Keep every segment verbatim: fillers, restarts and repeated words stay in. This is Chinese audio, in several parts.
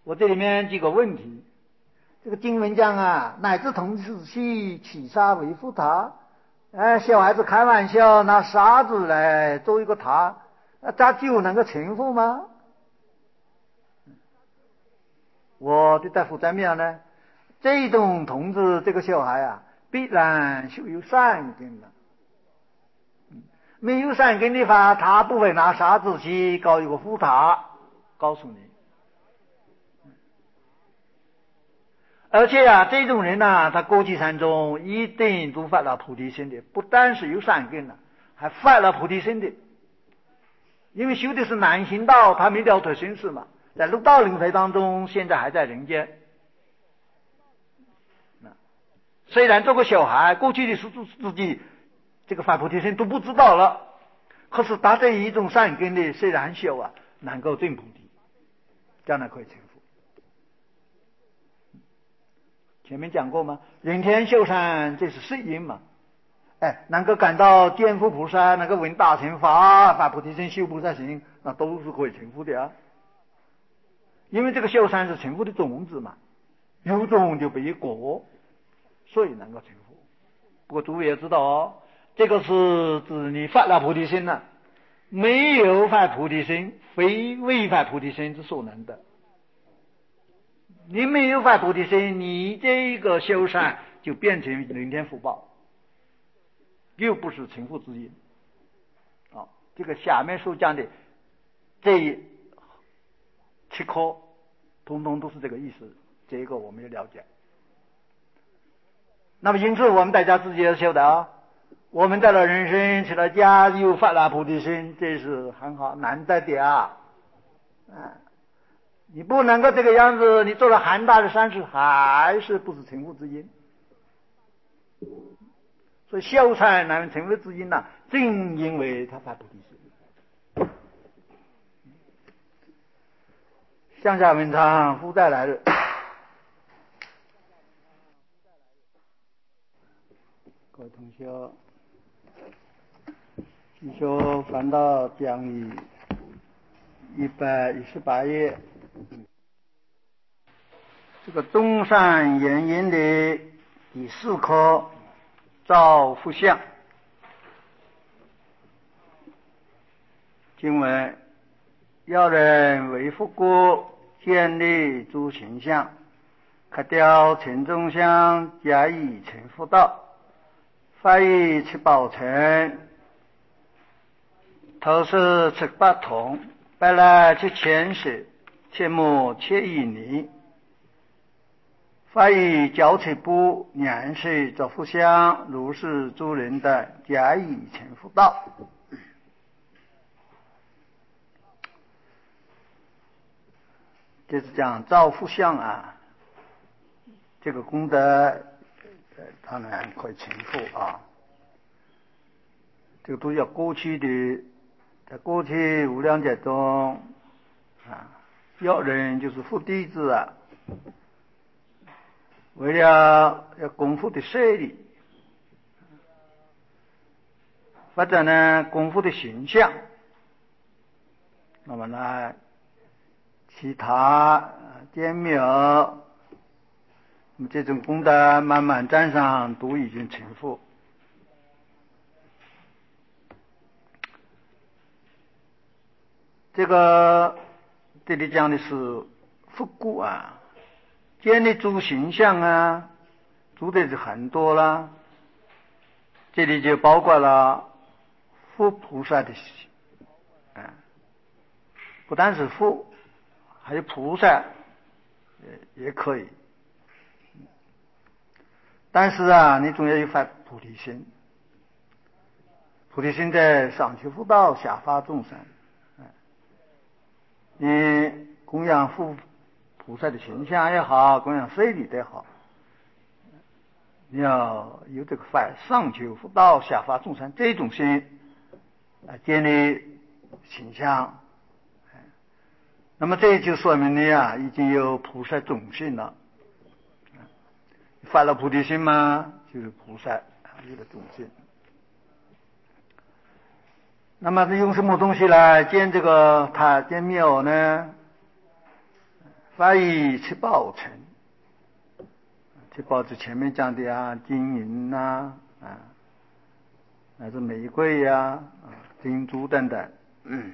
我这里面几个问题。这个经文讲啊，乃至童子戏起沙为覆塔，哎，小孩子开玩笑拿沙子来做一个塔，那它就能够成佛吗？我的答复在咩呢？这种童子这个小孩啊，必然是有善根的。没有善根的话，他不会拿沙子去搞一个覆塔，告诉你。而且啊，这种人呢、啊，他过去山中一定都发了菩提心的，不但是有善根了，还发了菩提心的。因为修的是南行道，他没了脱生死嘛，在六道轮回当中，现在还在人间。虽然做个小孩，过去的事自己这个发菩提心都不知道了，可是他这一种善根的，虽然小啊，能够证菩提，将来可以成佛。前面讲过吗？人天修善，这是世因嘛。哎，能够感到见佛菩萨，能够闻大乘法，发菩提心，修菩萨行，那都是可以成佛的啊。因为这个修善是成佛的种子嘛，有种就必有果，所以能够成佛。不过诸位要知道哦，这个是指你发了菩提心了，没有发菩提心，非未发菩提心之所能的。你没有发菩提心，你这个修善就变成人天福报，又不是成佛之因。啊，这个下面所讲的这七科，通通都是这个意思，这个我们要了解。那么因此我们大家自己要晓得啊，我们在了人生起了家又发了菩提心，这是很好难得的啊。啊，你不能够这个样子，你做了很大的善事，还是不是成佛之因。所以修禅难成佛之因呢、啊，正因为他发菩提心。向下文章复再来日。各位同学，继续翻到讲义一百一十八页。这个中山元音的第四课造复相。经文：要人为复国，建立诸形象，克掉尘中相，加以成佛道。发以七宝尘，头是七八铜，白来七千石，切木切一泥。发以交七部，年岁作复相，如是诸人等，加以成佛道。这是讲造复相啊，这个功德当然可以成佛啊。这个都叫过去的，在过去无量劫中啊，要人就是佛弟子啊，为了要功夫的舍利，发展呢功夫的形象，那么呢其他间庙，那么这种功德慢慢沾上，都已经成佛。这个这里讲的是复古啊，建立诸形象啊，诸的是很多啦，这里就包括了佛菩萨的形，啊，不单是佛，还有菩萨也也可以。但是啊，你总要有发菩提心，菩提心在上求佛道，下化众生。你供养佛菩萨的形象也好，供养舍利也好，你要有这个发上求佛道，下化众生这种心来建立形象。那么这就说明你啊已经有菩萨种性了。发了菩提心嘛，就是菩萨有了种性。那么用什么东西来建这个塔建庙呢？ 法以七宝成。七宝是前面讲的啊，金银呐，啊，乃至玫瑰呀、啊，珍珠等等。嗯。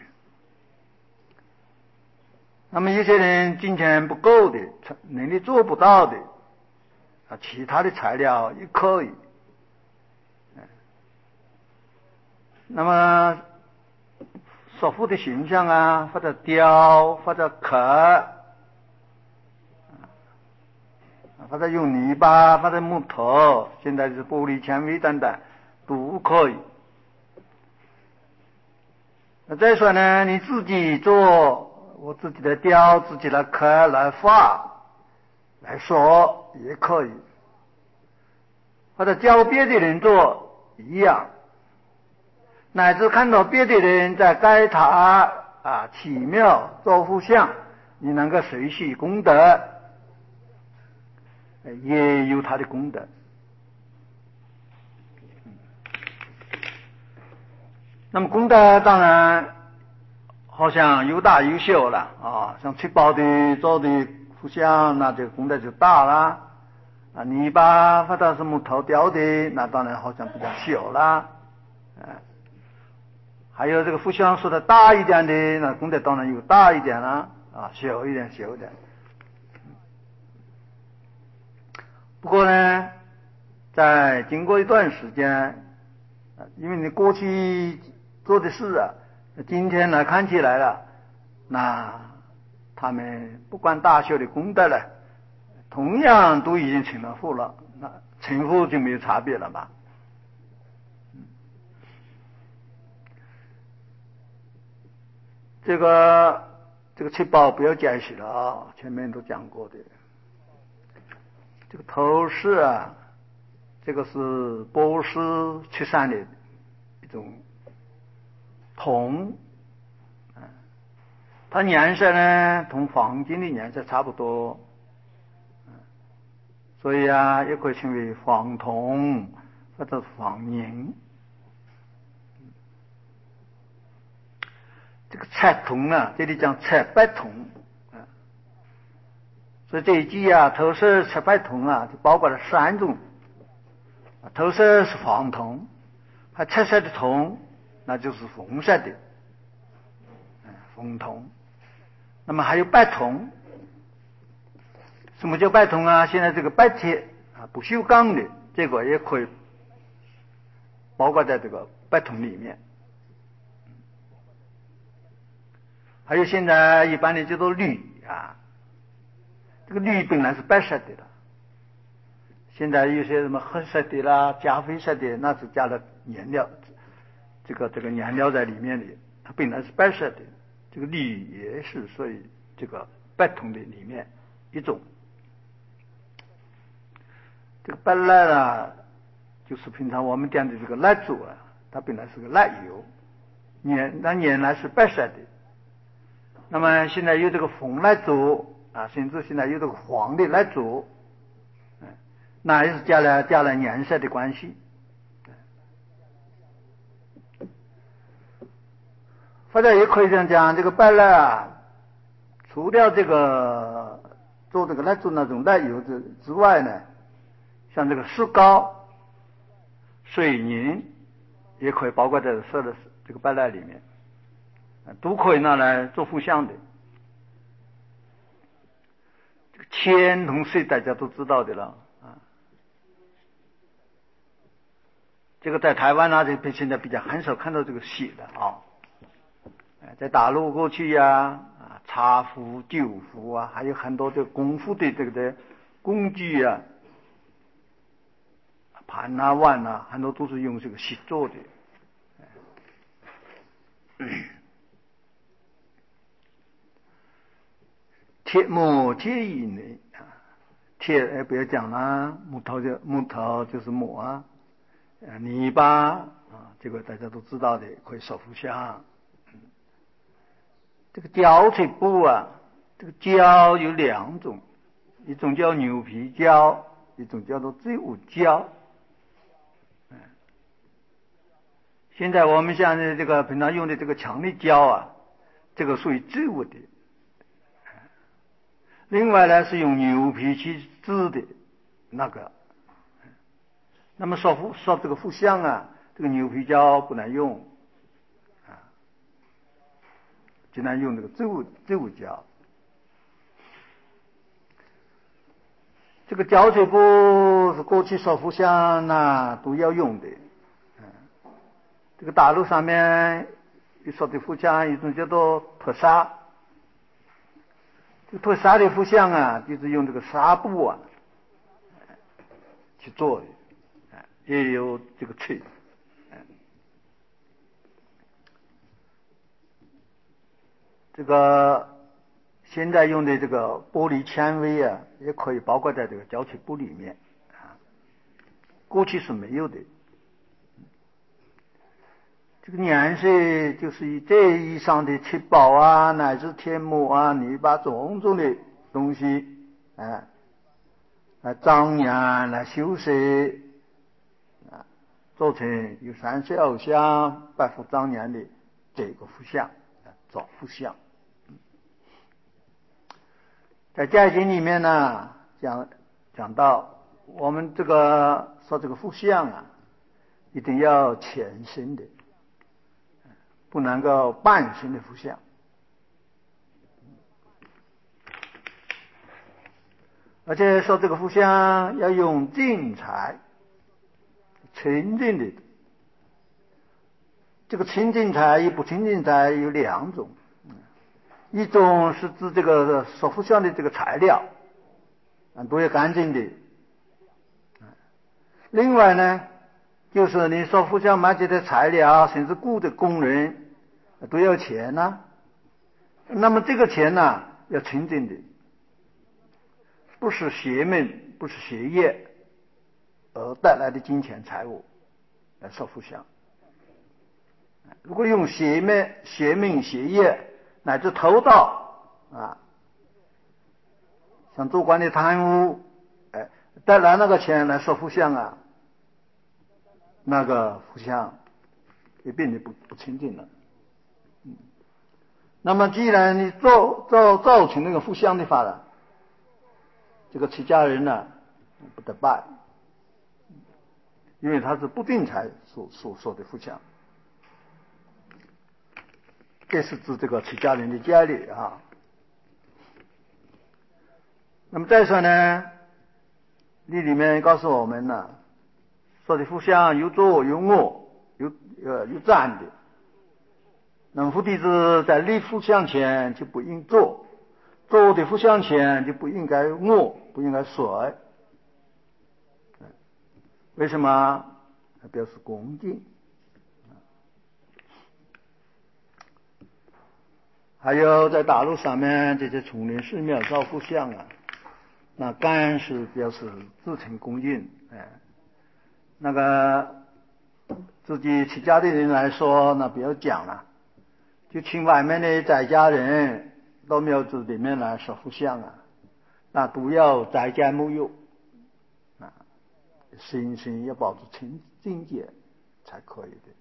那么有些人金钱不够的，能力做不到的，啊，其他的材料也可以。那么塑佛的形象啊，或者雕，或者刻，或者用泥巴，或者木头，现在是玻璃纤维等等，都可以。那再说呢，你自己做，我自己来雕，自己来刻，来画，来说也可以，或者教别的人做一样，乃至看到别的人在盖塔啊、奇妙做佛像，你能够随喜功德，也有他的功德。那么功德当然好像有大有小了啊，像七宝的做的佛像，那这个功德就大了啊；泥巴或者是木头雕的，那当然好像比较小了啊。还有这个佛像说的大一点的，那功德当然有大一点了啊，小一点小一点。不过呢，在经过一段时间，因为你过去做的事啊，今天来看起来了，那他们不管大小的功德了，同样都已经成了佛了，那成佛就没有差别了吧？这个这个七宝不要解释了啊，前面都讲过的。这个头饰啊，这个是波斯出产的一种铜，它颜色呢同黄金的颜色差不多，所以啊也可以称为黄铜或者黄银。这个赤铜啊，这里讲赤白铜啊，所以这一句啊，头饰赤白铜啊，就包括了三种。头饰是黄铜，还赤色的铜，那就是红色的，红铜。那么还有白铜，什么叫白铜啊？现在这个白铁啊，不锈钢的，这个也可以包括在这个白铜里面。还有现在一般的叫做铝啊，这个铝本来是白色的了，现在有些什么褐色的啦、加啡色的，那是加了颜料，这个这个颜料在里面的，它本来是白色的。这个铝也是属于这个白铜的里面一种。这个白蜡啊，就是平常我们讲的这个蜡烛啊，它本来是个蜡油，原那原来是白色的。那么现在有这个红蜡烛啊，甚至现在有这个黄的蜡烛，那也是加了加了颜色的关系。或者也可以这样讲，这个白蜡啊，除掉这个做这个蜡烛那种蜡油之之外呢，像这个石膏、水银也可以包括在色的这个白蜡里面，都可以拿来做佛像的。这个铅同水大家都知道的了啊，这个在台湾啊，这现在比较很少看到这个写的啊。在大陆过去呀、啊，啊，茶壶、酒壶啊，还有很多的功夫的这个的工具啊，盘啊、碗啊，很多都是用这个锡做的。铁木铁以内啊，铁哎不要讲了，木头就木头就是木啊，泥巴啊，这个大家都知道的，可以烧佛像。这个胶水布啊，这个胶有两种，一种叫牛皮胶，一种叫做植物胶。现在我们像这个平常用的这个强力胶啊，这个属于植物的。 另外呢是用牛皮去制的那个。那么烧佛烧这个佛像啊，这个牛皮胶不能用啊，只能用这个植物植物胶。这个胶水布是过去烧佛像呐都要用的。嗯，这个大陆上面有烧的佛像，一种叫做脱纱。这个脱纱的佛像啊，就是用这个纱布啊去做的，也有这个翠。这个现在用的这个玻璃纤维啊，也可以包括在这个胶水布里面啊，过去是没有的。这个颜色就是以这以上的七宝啊，乃至天母啊、泥巴种种的东西，啊，来张扬、来修饰，啊，做成有三色偶像、百福张扬的这个佛像，啊，造佛像。在戒经里面呢，讲讲到我们这个说这个佛像啊，一定要全身的，不能够半身的佛像。而且说这个佛像要用净材，清净的。这个清净材与不清净材有两种，一种是指这个说佛像的这个材料都要干净的，另外呢就是你说佛像买这些材料甚至雇的工人都要钱呢、啊，那么这个钱呢、啊、要清净的，不是邪门不是邪业而带来的金钱财物来说佛像。如果用邪门邪命邪业乃至偷盗啊，像做官的贪污，哎，带来那个钱来说佛像啊，那个佛像也变得不不清净了。嗯，那么既然你造造造成那个佛像的话呢，这个出家人呢不得拜，因为他是不定财所所说的佛像。这是指这个出家人的戒律啊。那么再说呢，这里面告诉我们呢，说的佛像有坐有卧有呃有站的。那么佛弟子在立佛像前就不应坐，坐的佛像前就不应该卧，不应该睡。为什么？表示恭敬。还有在大陆上面这些丛林寺庙造佛像啊，那干是表示自诚恭敬，哎，那个自己出家的人来说，那不要讲了，就请外面的在家人到庙子里面来说佛像啊，那都要在家沐浴啊，心心要保持清净洁才可以的。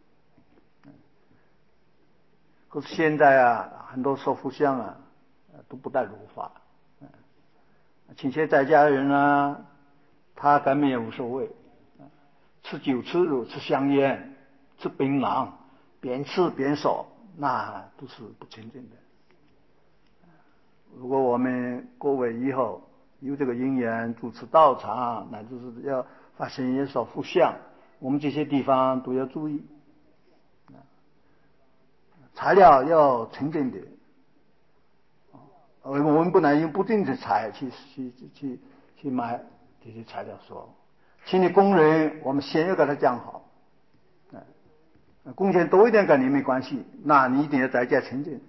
可是现在啊，很多说佛像啊都不带如法，请些在家人啊，他根本也无所谓，吃酒吃肉吃香烟吃槟榔，边吃边说，那都是不清净的。如果我们各位以后有这个因缘主持道场，乃至是要发现一所佛像，我们这些地方都要注意，材料要清净的，我们不能用不净的材去去去去买这些材料说，请你工人我们先要给他讲好，工钱多一点跟你没关系，那你一定要在家清净。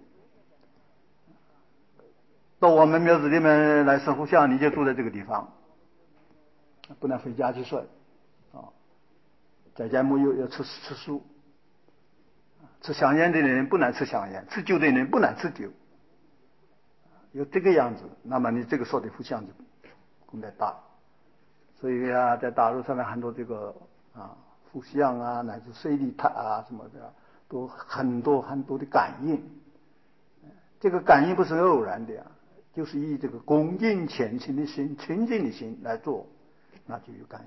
到我们庙子里面来设佛像，你就住在这个地方，不能回家去睡啊，在家沐浴要吃吃素，吃香烟的人不能吃香烟，吃酒的人不能吃酒，有这个样子，那么你这个说的佛像就功德大。所以啊，在大陆上面很多这个啊佛像啊，乃至水礼塔啊什么的，都很多很多的感应。这个感应不是偶然的呀， 就是以这个恭敬虔诚的心、清净的心来做，那就有感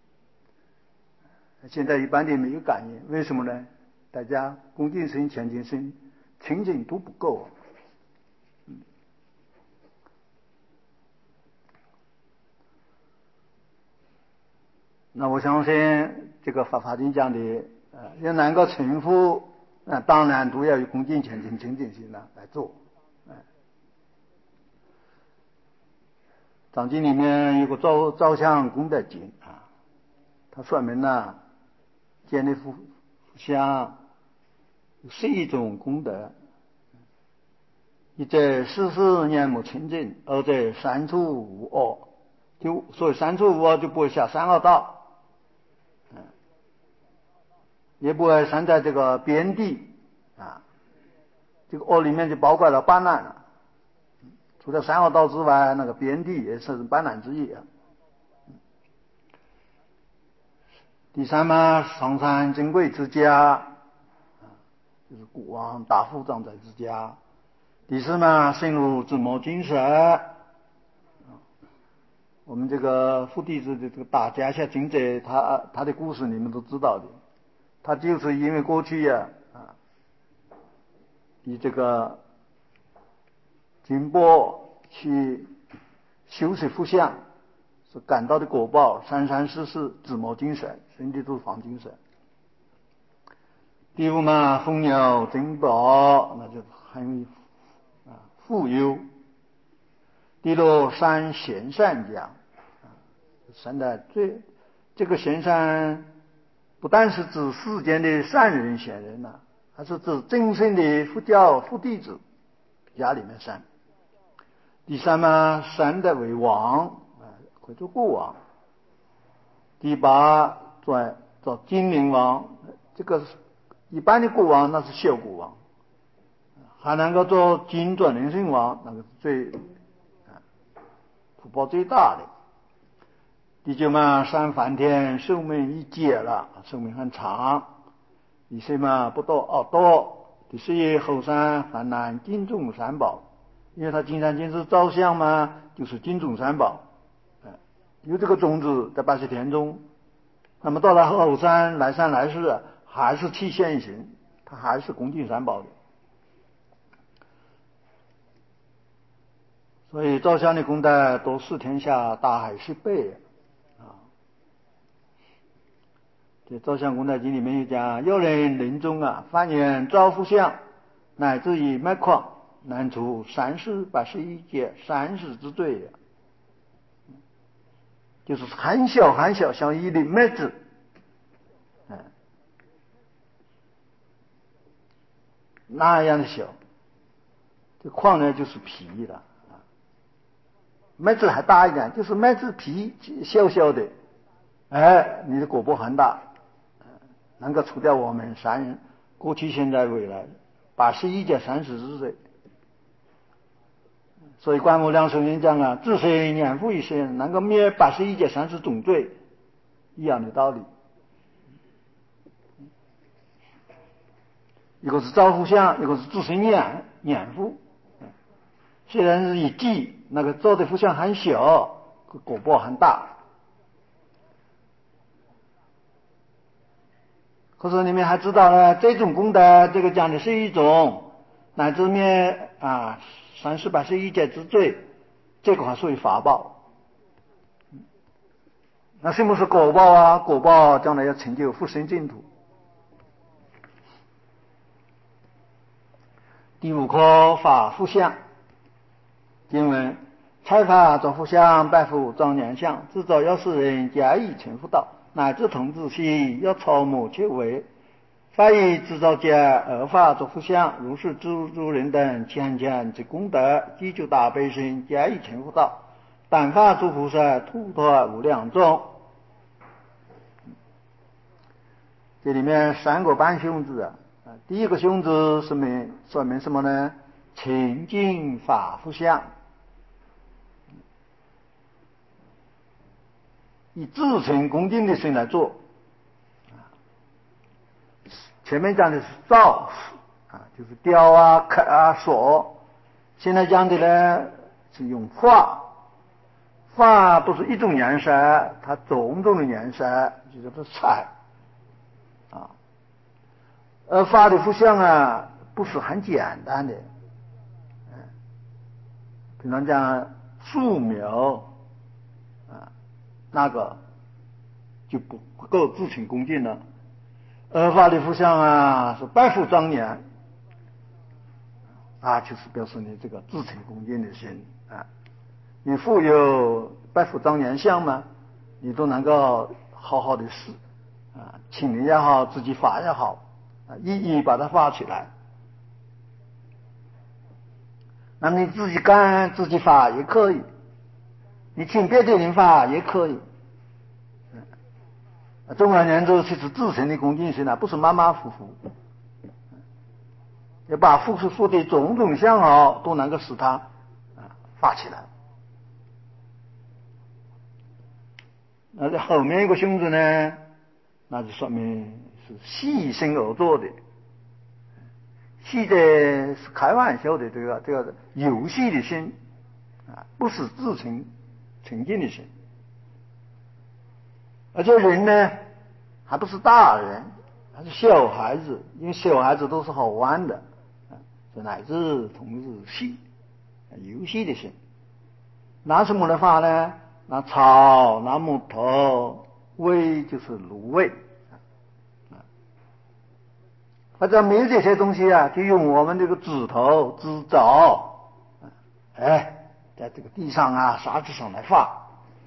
应。现在一般的没有感应，为什么呢？大家恭敬心、虔诚心、清净都不够。嗯，那我相信这个法华经讲的，呃，要能够成佛，那当然都要有恭敬虔诚清净心呢来做。哎，藏经里面有个照照相功德经啊，它说明了建立佛像是一种功德。一者世事念目清净，二者三处无恶。就所以三处无恶就不会下三恶道。也不会生在这个边地啊，这个恶里面就包括了八难了。除了三恶道之外，那个边地也是八难之一啊。第三嘛，上山珍贵之家，就是国王大富长在之家。第四嘛，深入自摩精舍。我们这个佛弟子的这个大家下经者，他他的故事你们都知道的。他就是因为过去呀啊，以这个金钵去修持佛像，所感到的果报，三三世世自摩精神，身体都是放精神。第五嘛，丰有珍宝，那就很啊富有。第六，三贤善家，啊，三代最这个贤善。不但是指世间的善人贤人呐、啊，还是指真正的佛教佛弟子家里面善。第三嘛，善的为王啊，可以做国王。第八，做做精灵王，这个一般的国王那是小国王，还能够做金转人圣王，那个是最啊福报最大的。第九嘛，上梵天寿命一劫了，寿命很长。第十嘛，不堕恶道。第十一，后山泛滥金种三宝，因为他经常坚持照相嘛，就是金种三宝。有这个种子在八十田中，那么到了后山来山来世，还是气现行，他还是恭敬三宝的。所以照相的功德多视天下大海十倍。这照相功德经里面有讲，有人临终啊，发愿照佛像，乃至于脉况，难除三世八十一劫三世之罪，就是很小很小，像一粒麦子，嗯，那样的小。这矿呢就是皮了啊，麦子还大一点，就是麦子皮小小的，哎，你的果报很大。能够除掉我们三人过去现在未来八十一劫三十之罪。所以观无量寿经讲啊，自身年复一生，能够灭八十一劫三十种罪，一样的道理。一个是照佛像，一个是自身念念佛。虽然是一记，那个照的佛像很小，果报很大。可是你们还知道呢，这种功德，这个讲的是一种乃至灭啊三世八十一劫之罪，这个还属于法报。那什么是果报啊？果报将来要成就复生净土。第五科法佛像经文：采法作佛像，拜佛长年相，制造要使人加以成佛道，乃至同志心，要超摩切为。法以制造家二法作佛像，如是诸诸人等千千之功德，积就大悲心，加以成佛道。但法诸菩萨，突脱无量众。这里面三个半兄字啊，第一个兄字说明说明什么呢？清净法佛像，以至诚恭敬的心来做。前面讲的是造啊，就是雕啊、刻啊、塑。现在讲的呢， 是用法，法不是一种颜色，它种种的颜色，就叫做彩啊。而法的复相啊，不是很简单的，嗯，比方讲素描啊，那个就不不够至诚恭敬了。而法的复相啊，是百福庄严啊，就是表示你这个至诚恭敬的心啊。你富有百福庄严相嘛，你都能够好好的试啊，请人也好，自己发也好啊，一一把它发起来。那么你自己干自己发也可以，你请别的人发也可以。总而言之，其实至诚的恭敬心啊，不是马马虎虎，要把复述的种种相好都能够使它啊发起来。那这后面一个胸字呢，那就说明是细心而做的，细的是开玩笑的这个这个游戏的心啊，不是至诚诚敬的心。而且人呢，还不是大人，还是小孩子，因为小孩子都是好玩的，这乃至同是戏，游戏的心。拿什么来发呢？拿草，拿木头，葳就是芦葳。或者没有这些东西啊，就用我们这个指头、指爪，哎，在这个地上啊、沙子上来发。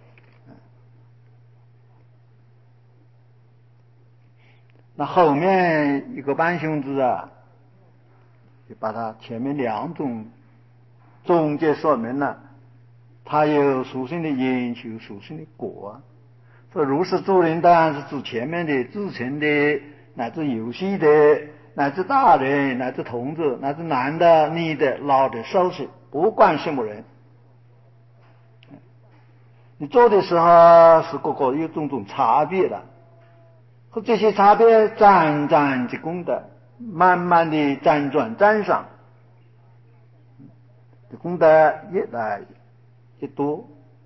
那后面一个半胸字啊，就把它前面两种总结说明了，它有属性的因，有属性的果。说如是诸人当然是指前面的至诚的，乃至游戏的，乃至大人，乃至童子，乃至男的、女的、老的、少的，不管什么人。你做的时候是各个有种种差别的，和这些差别沾沾即功德，慢慢的辗转沾上，功德越来越多。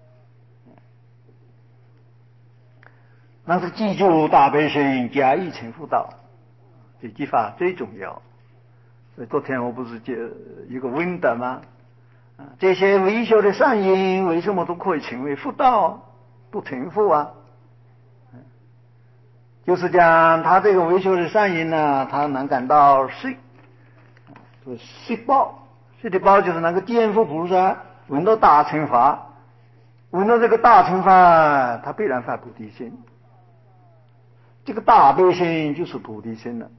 那是记住大悲心，加以成佛道，这句话最重要。所以昨天我不是就一个问的吗？啊，这些微小的善因为什么都可以成为佛道，不成佛啊？就是讲他这个微小的善因呢，他能感到睡，就是睡报，睡的报就是那个颠覆菩萨闻到大乘法，闻到这个大乘法，他必然发菩提心。这个大悲心就是菩提心了。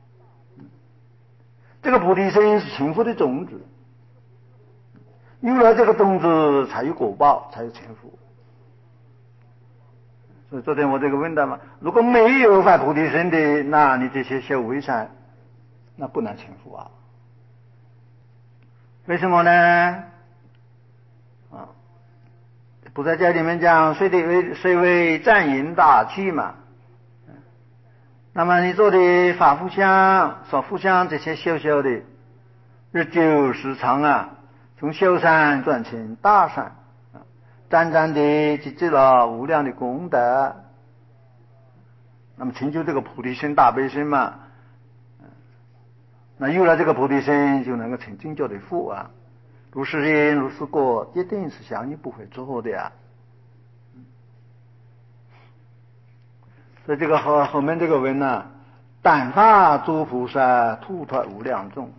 这个菩提心是成佛的种子，有了这个种子，才有果报，才有成佛。所以昨天我这个问到嘛，如果没有发菩提心的，那你这些小微善，那不能成佛啊。为什么呢？啊，不在这里面讲，虽得为虽为战淫大器嘛。那么你做的法互相、所互相这些小小的日久时长啊，从小善转成大善，沾沾的积积了无量的功德，那么成就这个菩提心、大悲心嘛。那有了这个菩提心，就能够成正觉的佛啊。如是因如是果，一定是相应不会错的呀。所以这个后后面这个文呢、啊，但发诸菩萨，突脱无量众。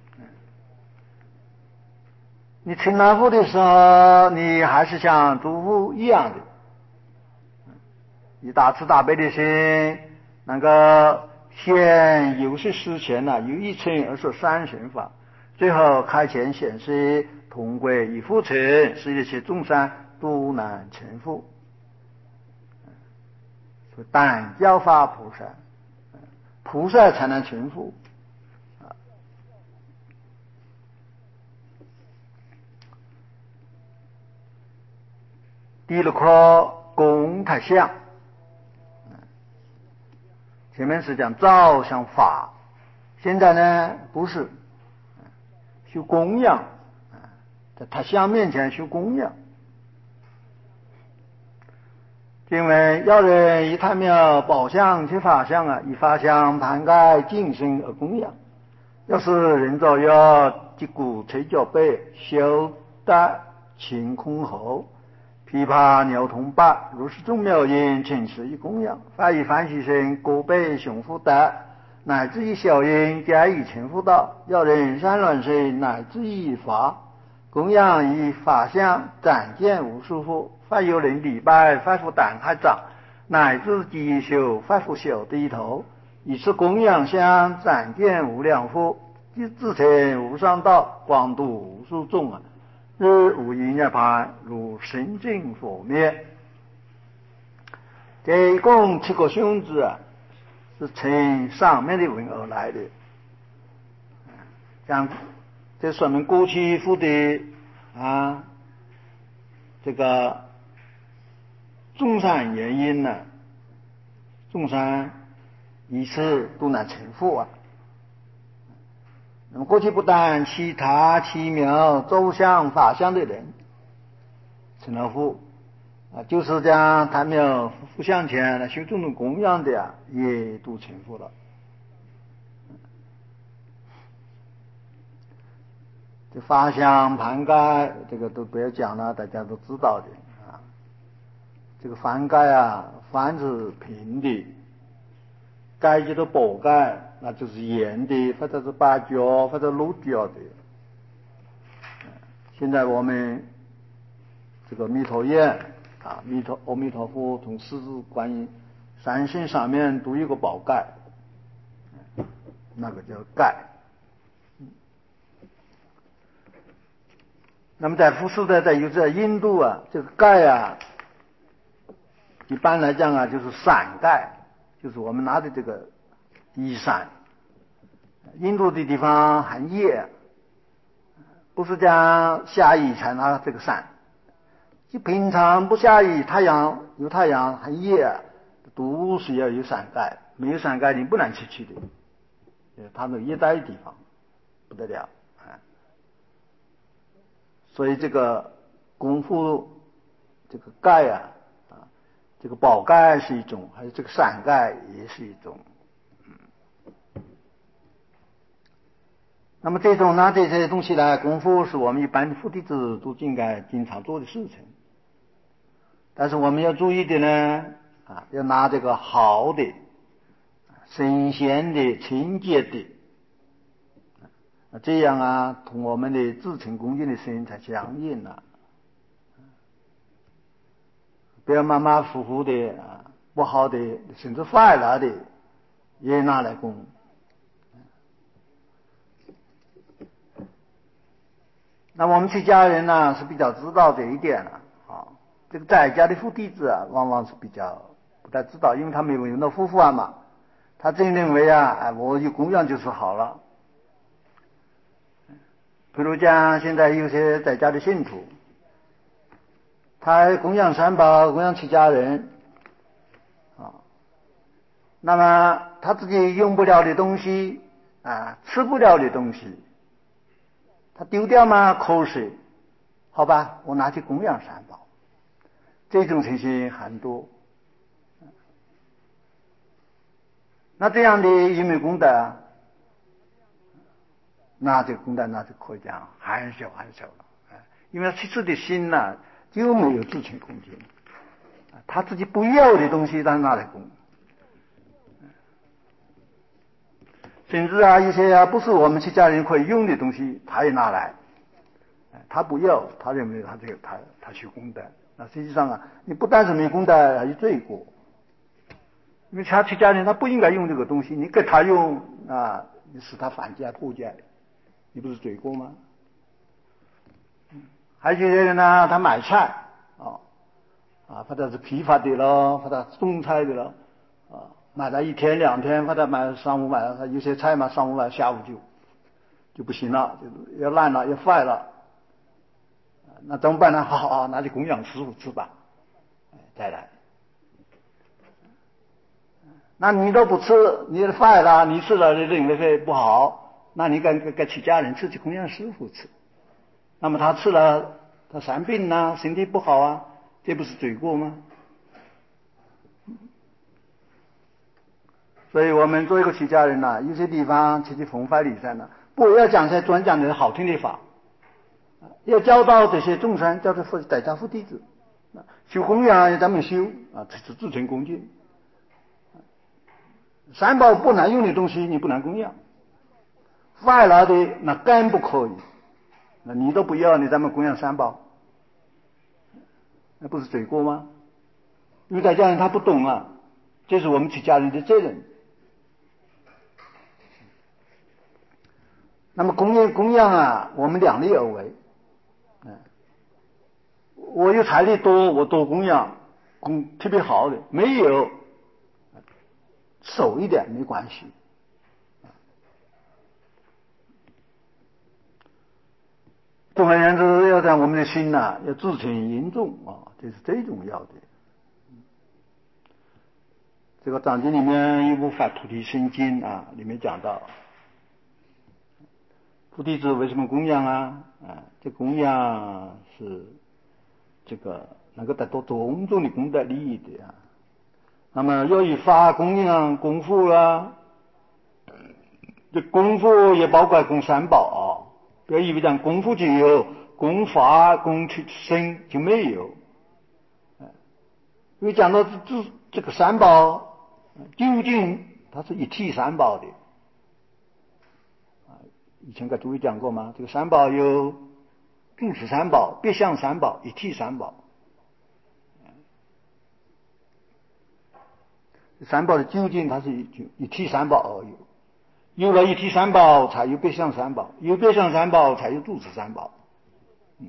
你成了佛的时候，你还是像诸佛一样的，以大慈大悲的心，能够先有些事前呢，有一乘而说三乘法，最后开前显示同归于佛乘，使一切众生都能成佛。但教法菩萨，菩萨才能成佛。第六课功德相，前面是讲造像法，现在呢不是修供养， 在他像面前修供养。因为要人以太庙宝相及法相啊，以法相盘盖净身而供养。要是人造要击鼓捶脚背，修得晴空侯，琵琶鸟铜八，如是众妙音，请持以供养。凡以凡喜声，歌背雄福德，乃至以小音，加以前福道。要人山乱声，乃至以法供养，以法相展见无数户。凡有人礼拜，凡夫胆还长，乃至积修，凡夫小低头，以此供养相展见无量户，自成无上道，广度无数众啊！日无一涅盘，如神境佛灭。这一共七个兄弟啊，是从上面的文而来的。这样，这说明过去佛的啊，这个众善原因呢，众善一次都难成佛啊。那么过去不但其他奇妙周相法相的人成了佛啊，就是将他们佛像前来修种种供养的啊，也都成佛了。这法相盘盖这个都不要讲了，大家都知道的啊。这个翻盖啊，翻是平的，盖叫做宝盖，那就是圆的，或者是八角，或者六角的。现在我们这个弥陀院啊，弥陀阿弥陀佛从狮子观音三圣上面都有个宝盖，那个叫盖。那么在富士的在有在印度啊，这个盖啊，一般来讲啊，就是伞盖，就是我们拿的这个雨伞。印度的地方很热，不是讲下雨才拿这个伞，就平常不下雨，太阳有太阳很热，都是要有伞盖，没有伞盖你不能出去的。他们热带的地方不得了啊。所以这个功夫这个盖啊，啊，这个宝盖是一种，还有这个伞盖也是一种。嗯，那么这种拿这些东西来功夫，是我们一般的佛弟子都应该经常做的事情。但是我们要注意的呢，啊，要拿这个好的、新鲜的、清洁的。这样啊，同我们的自诚恭敬的心才相应了、啊。不要马马虎虎的啊，不好的，甚至坏了的，也拿来供。那我们出家人呢是比较知道这一点了啊。这个在家的佛弟子啊，往往是比较不太知道，因为他没有用到佛法嘛，他真认为啊，哎，我有供养就是好了。比如讲，现在有些在家的信徒，他供养三宝，供养出家人啊，那么他自己用不了的东西啊，吃不了的东西，他丢掉吗？口水，好吧，我拿去供养三宝，这种情形很多。那这样的有没有功德啊？那这个功德那就可以讲很小很小了，因为他其实的心呢、啊、就没有自诚恭敬，他自己不要的东西他拿来供，甚至啊一些啊不是我们出家人可以用的东西，他也拿来，他不要，他认为他这个他他修功德，那实际上啊你不但是没功德，还有罪过，因为他出家人他不应该用这个东西，你给他用啊，你使他反家破家，你不是罪过吗？还有些人呢，他买菜啊啊，或者是批发的咯，或者种菜的咯啊，买了一天两天，或者买上午买了，有些菜嘛上午买下午就就不行了，就要烂了要坏了，那怎么办呢？好好拿去供养师傅吃吧，再来。那你都不吃，你坏了，你吃了认为不好，那你该该出家人吃去供养师傅吃。 那么他吃了，他生病啊，身体不好啊，这不是罪过吗？所以我们做一个出家人呐、啊，有些地方其实风范礼善呢，不要讲些专讲的好听的法，要教导这些众生，叫做佛大家佛弟子，修供养要咱们修啊，这是自成恭敬。三宝不能用的东西你不能供养，坏了的那更不可以，那你都不要，你咱们供养三宝，那不是罪过吗？因为在家人他不懂啊，这是我们出家人的责任。那么供养供养啊，我们量力而为。嗯，我有财力多，我多供养，供特别好的；没有，少一点没关系。总而言之，要让我们的心呐、啊，要自成严重啊，这是最重要的。这个藏经里面有部《发菩提心经》啊，里面讲到，菩提子为什么供养啊？啊，这供养是这个能够得到种种的功德利益的啊。那么要以法供养功夫啦，这功夫也包括供三宝啊，不要以为讲功夫就有，供法供出身就没有。因为讲到这这个三宝，究竟它是一体三宝的。以前跟诸位讲过吗？这个三宝有住持三宝、别相三宝、一体三宝。三宝的究竟它是一一体三宝而已。有了一体三宝，才有别相三宝；有别相三宝，才有住持三宝。嗯，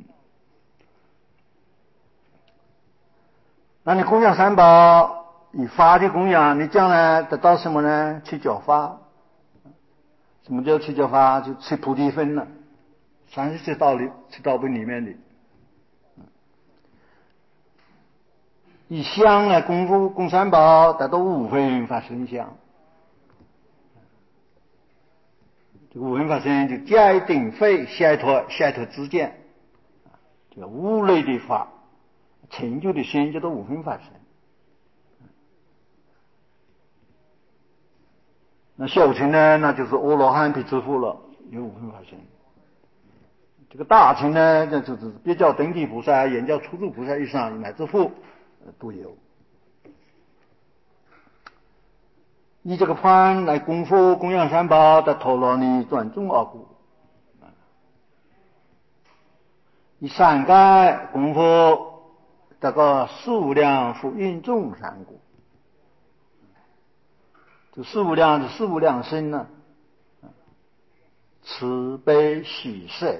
那你供养三宝，以法的供养，你将来得到什么呢？去教法。什么叫七教法？就吃菩提分了，三十七道里，七道分里面的。以香来供佛供三宝，得到五分法身香。这个五分法身就戒定慧解脱解脱之见，这个五类的法成就的心叫做五分法身。那小乘呢，那就是阿罗汉辟支佛了，有五分法身。这个大乘呢，那就是别教登地菩萨、眼教初住菩萨以上乃至佛都有。以这个方来供佛供养三宝的陀罗尼转众而故，以三界供佛这个数量福运众三故。这四无量是四无量身呢、啊，慈悲喜舍。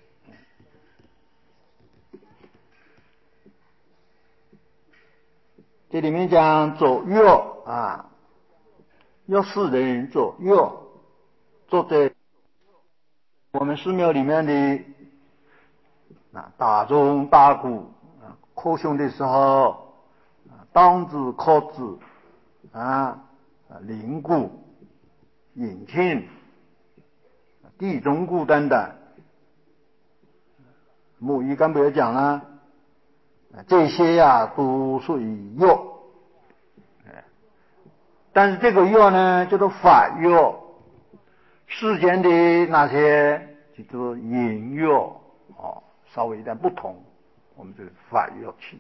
这里面讲做药啊，要世人做药，做在我们寺庙里面的啊大钟大鼓啊，叩胸的时候啊，当子敲子啊。啊，铃鼓、引磬、地钟鼓等等，木鱼刚不要讲了，这些呀、啊、都属于药，但是这个药呢叫做法药，世间的那些就叫做淫药哦，稍微有点不同，我们这个法药器。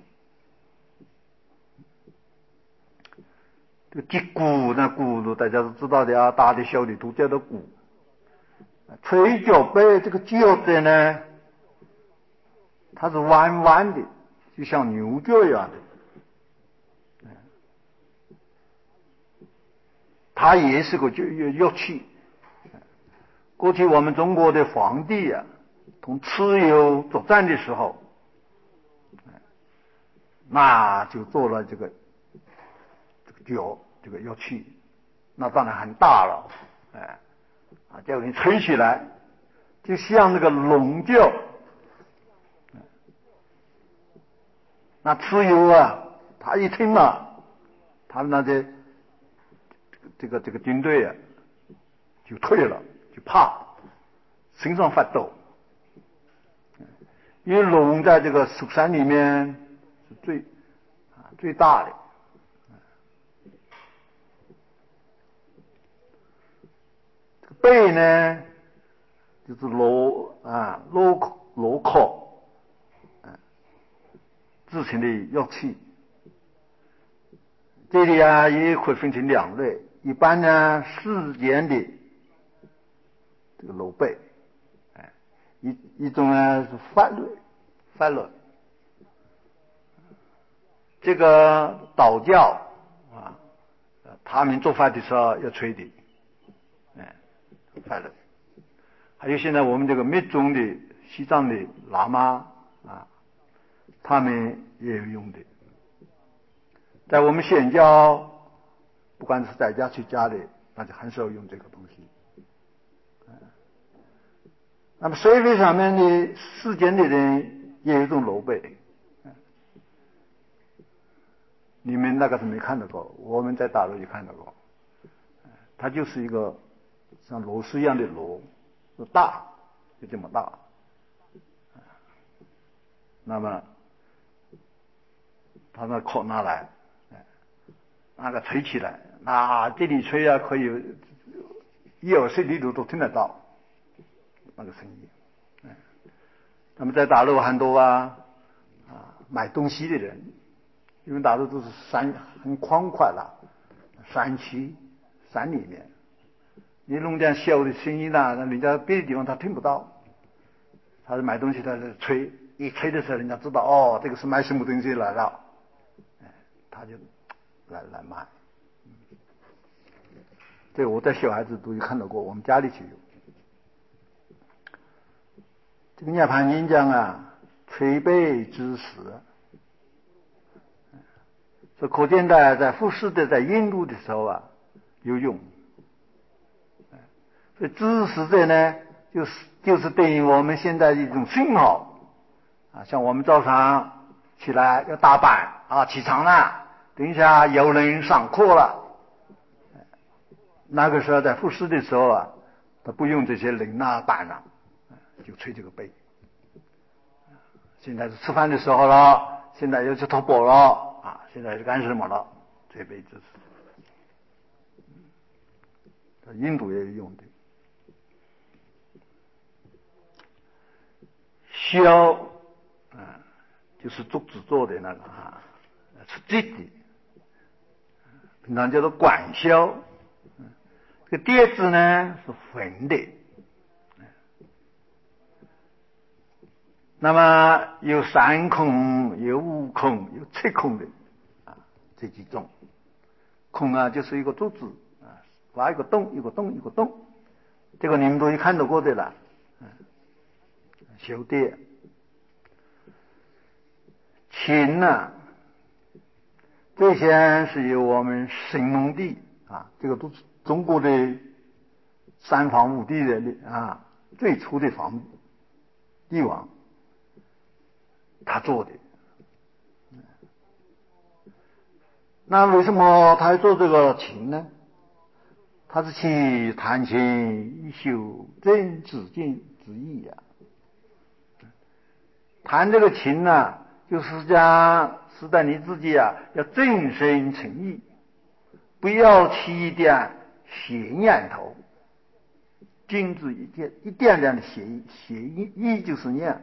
这个击鼓，那鼓大家都知道的啊，大的小的都叫做鼓。吹角杯这个角的呢，它是弯弯的，就像牛角一样的。它也是个乐器。过去我们中国的皇帝啊，同蚩尤作战的时候，那就做了这个这个角。这个乐器，那当然很大了，哎，啊，叫人吹起来，就像那个龙叫。那蚩尤啊，他一听了，他们那些这个这个军队啊，就退了，就怕，身上发抖。 因为龙在这个蜀山里面是最啊最大的。这个背呢，就是螺啊螺壳螺壳啊制成的乐器。这里啊也可以分成两类，一般呢世间的这个螺背，哎，一一种呢是法律法律。这个道教啊，他们做法的时候要吹的，哎，法律。还有现在我们这个密宗的西藏的喇嘛啊，他们也有用的。在我们显教，不管是在家出家的，那就很少用这个东西。那么社会上面的世间的人也有一种螺背，你们那个是没看到过，我们在大陆也看到过。它就是一个像螺丝一样的螺，大就这么大。那么他那口拿来，那个吹起来，那这里吹啊可以一二十里路都听得到那个声音。那么在大陆很多啊啊买东西的人，因为大陆都是山很宽阔了，山区山里面，你弄点小的声音呢，人家别的地方他听不到。他是买东西，他是吹，一吹的时候，人家知道哦，这个是买什么东西来了，哎，他就来来买。这个我带小孩子都有看到过，我们家里就有。这个涅槃经讲啊，吹背之时，所以可见的在富士的在印度的时候啊有用。所以知识者呢，就是就是对于我们现在的一种信号啊，像我们早上起来要打扮啊，起床了，等一下有人上课了。那个时候在复试的时候啊，他不用这些铃啊板啊，就吹这个背。现在是吃饭的时候了，现在又去脱钵了啊，现在是干什么了？吹背姿势。印度也有用的。箫啊，就是竹子做的那个啊，是直的，平常叫做管箫。这个碟子呢是横的。那么有三孔，有五孔，有七孔的啊，这几种。孔啊，就是一个竹子啊，挖一个洞，一个洞，一个洞。这个你们都有看到过的了。箫碟。琴啊，这些是由我们神农帝啊，这个都是中国的三皇五帝的啊最初的皇帝王他做的。那为什么他要做这个琴呢？他是其弹琴以修真自见之意呀、啊。弹这个琴呢、啊，就是讲是在你自己啊要真心诚意，不要起一点邪念头，禁止一点一点点的邪意，邪意意就是念。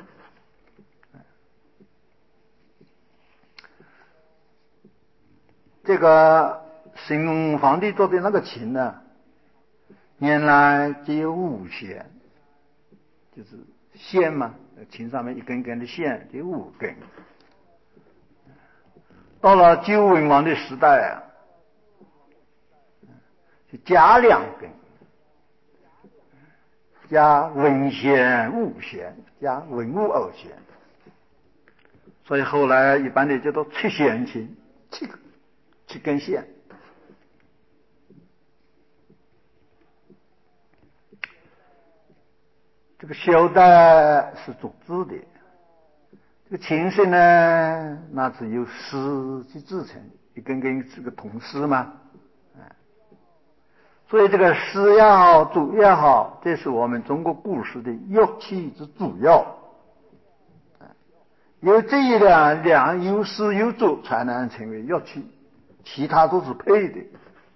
这个神农皇帝做的那个琴呢，原来只有五弦，就是线嘛，琴上面一根根的线，只有五根。到了周文王的时代啊，就加两根，加文弦、武弦，加文武二弦，所以后来一般的叫做七弦琴，七个七根线。这个箫带是竹制的，这个琴弦呢，那是由丝去制成，一根根这个铜丝嘛，所以这个丝也好，竹也好，这是我们中国古时的乐器之主要。 有这一两两有始有终才能成为乐器，其他都是配的。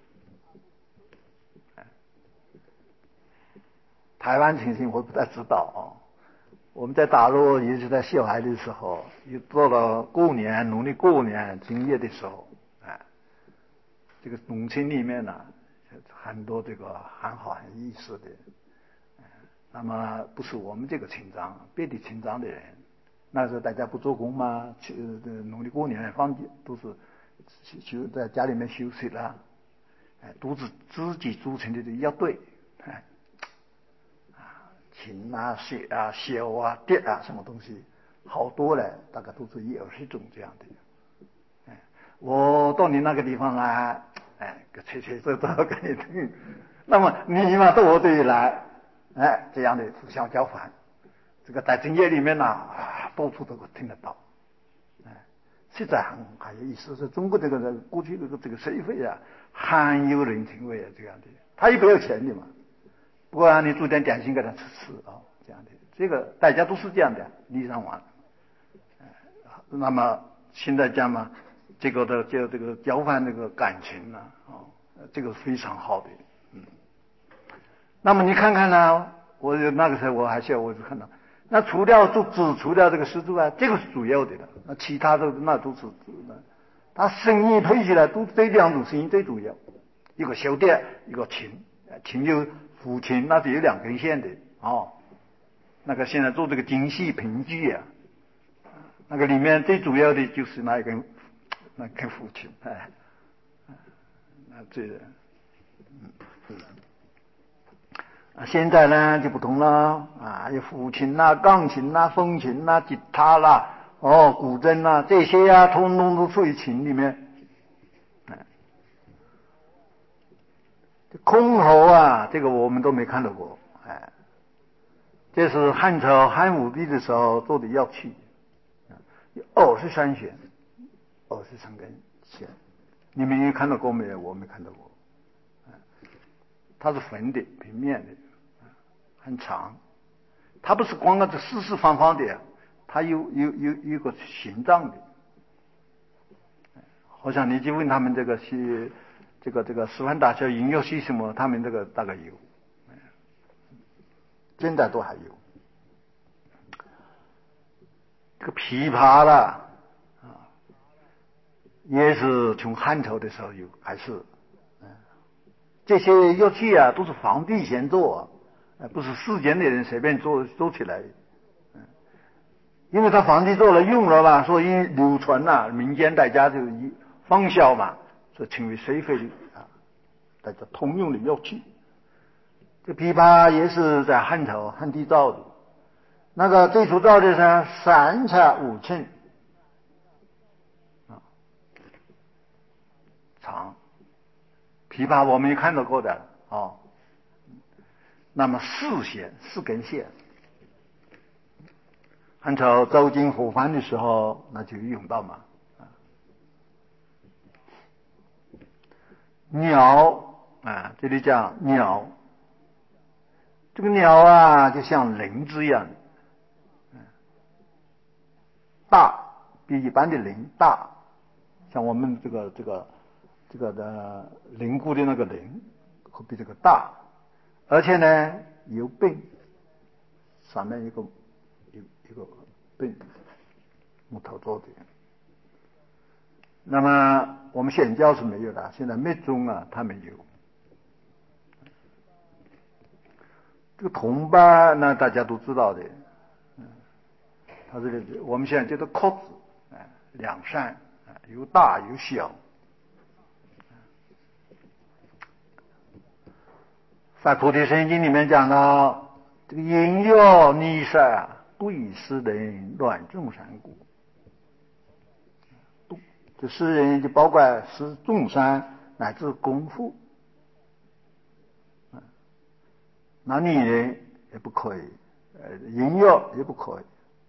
台湾情形我不太知道啊。我们在大陆也是在小孩的时候，又到了过年农历过年正月的时候，哎，这个农村里面呢，很多这个很好很意思的。那么不是我们这个村庄，别的村庄的人，那时候大家不做工嘛，去农历过年放都是就在家里面休息了，哎，都是自己组成的乐队，哎，啊，琴啊、雪啊、箫啊、笛啊，什么东西好多了，大概都是有十种这样的。哎，我到你那个地方来，哎，吹吹奏奏给你听，那么你嘛到我这里来。哎，这样的互相交换，这个在正月里面呢，啊，到处都听得到，哎，实在很很有意思。是中国这个过去这个这个社会啊，很有人情味啊，这样的，他也不要钱的嘛，不过你煮点点心给他吃吃啊，这样的，这个大家都是这样的，礼尚往来。哎，那么现在讲嘛，这个的叫这个交换这个感情呢，啊，这个非常好的，嗯。那么你看看呢？我那个时候我还小，我就看到，那除了就只除了这个诗之外，这个是主要的了。那其他的那都是，他声音配起来都这两种声音最主要，一个小笛，一个琴，琴有抚琴，那是有两根线的哦。那个现在做这个精细评剧啊，那个里面最主要的就是那一根那根抚琴，哎，那这个，嗯嗯。啊，现在呢就不同了啊，有胡琴啦、钢琴啦、风琴啦、吉他啦、哦古筝啦，这些啊，通通都属于琴里面。哎，箜篌啊，这个我们都没看到过。哎，这是汉朝汉武帝的时候做的乐器，有二十三弦，二十三根弦。你们有看到过没有？我没看到过。它是横的、平面的。很长，它不是光个这四四方方的，它有有有有个形状的。好像你就问他们这个是这个这个师范大学音乐系什么，他们这个大概有，现在都还有。这个琵琶啦，啊，也是从汉朝的时候有，还是，嗯，这些乐器啊都是皇帝先做啊。不是世间的人随便做做起来的，嗯，因为他皇帝做了用了嘛，所以流传啊，民间大家就放效嘛，所以成为社会的啊，大家通用的乐器。这琵琶也是在汉朝汉帝造的，那个最初造的是三尺五寸啊，长。琵琶我们也看到过的啊。那么四弦四根线，汉朝周金河藩的时候，那就用到嘛。鸟啊，这里讲鸟，这个鸟啊，就像铃子一样，大，比一般的铃大，像我们这个这个这个的铃鼓的那个铃，会比这个大。而且呢有柄，上面一个一一个柄，木头做的。那么我们现教是没有的，现在密宗啊它没有。这个铜板那大家都知道的，嗯，它这个我们现在叫做壳子，哎，两扇，有大有小。在《菩提心经》里面讲到，这个音乐泥沙对世人乱众生故，这世人就包括是众生乃至功夫，那女人也不可以，呃，音乐也不可以。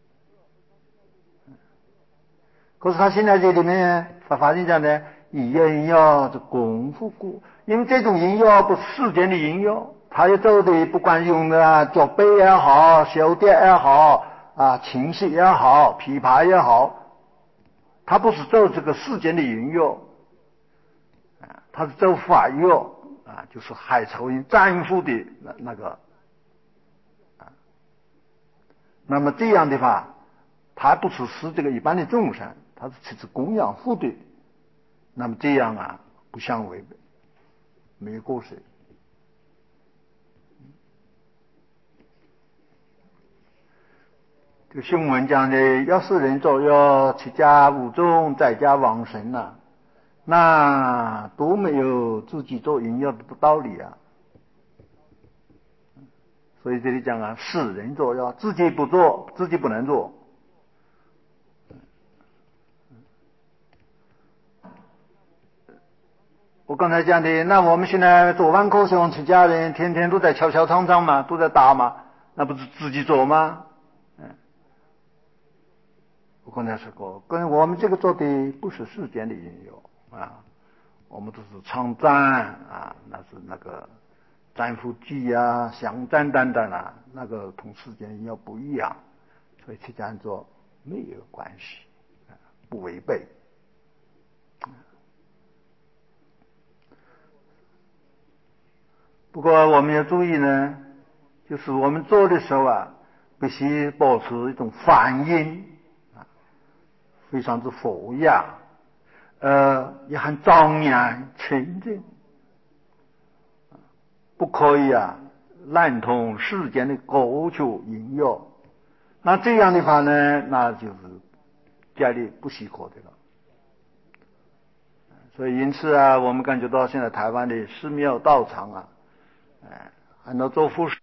可是他现在这里面发发现讲呢，音乐是功夫故，因为这种音乐不是世间的音乐。他要做的不管用的啊，脚背也好，小碟也好， 啊，琴瑟也好，琵琶也好，它不是奏这个世间的音乐，啊，它是奏法乐啊，就是海潮音占卜的那那个啊。那么这样的话，它不是使这个一般的众生，它是其实供养福德。那么这样啊，不相违背，没有过失。这个经文讲的，要是人作乐，其家无众，在家亡神啊，那都没有自己做音乐的道理啊。所以这里讲啊，是人作乐，自己不做，自己不能做。我刚才讲的，那我们现在做完科学出家人，天天都在敲敲唱唱嘛，都在打嘛，那不是自己做吗？嗯，我刚才说过，跟我们这个做的不是世间的音乐啊，我们都是唱赞啊，那是那个占卜记啊、香赞等等啊，那个同世间音乐不一样，所以出家人做没有关系，不违背。不过我们要注意呢，就是我们做的时候啊，必须保持一种梵音啊，非常之佛雅，呃，也很庄严清净，不可以啊滥通世间的歌曲音乐。那这样的话呢，那就是家里不许可的了。所以因此啊，我们感觉到现在台湾的寺庙道场啊，哎，很多做护士。